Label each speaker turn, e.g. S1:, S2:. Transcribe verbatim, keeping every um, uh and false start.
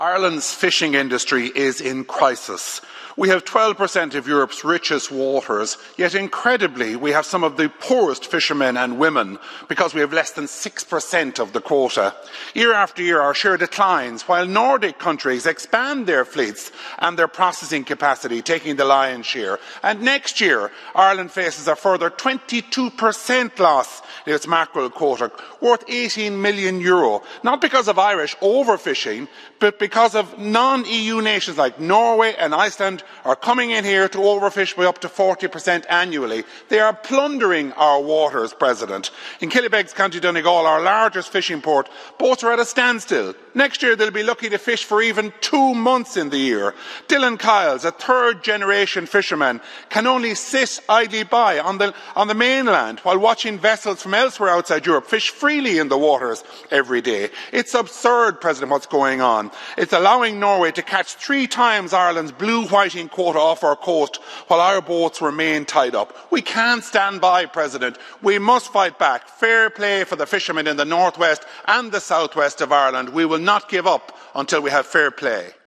S1: Ireland's fishing industry is in crisis. We have twelve percent of Europe's richest waters, yet incredibly we have some of the poorest fishermen and women because we have less than six percent of the quota. Year after year our share declines while Nordic countries expand their fleets and their processing capacity, taking the lion's share. And next year Ireland faces a further twenty-two percent loss in its mackerel quota, worth eighteen million euro, not because of Irish overfishing, but because of non-E U nations like Norway and Iceland are coming in here to overfish by up to forty percent annually. They are plundering our waters, President. In Killybegs, County Donegal, our largest fishing port, boats are at a standstill. Next year they'll be lucky to fish for even two months in the year. Dylan Kyles, a third generation fisherman, can only sit idly by on the, on the mainland while watching vessels from elsewhere outside Europe fish freely in the waters every day. It's absurd, President, what's going on. It's allowing Norway to catch three times Ireland's blue whiting quota off our coast while our boats remain tied up. We can't stand by, President. We must fight back. Fair play for the fishermen in the northwest and the southwest of Ireland. We will not give up until we have fair play.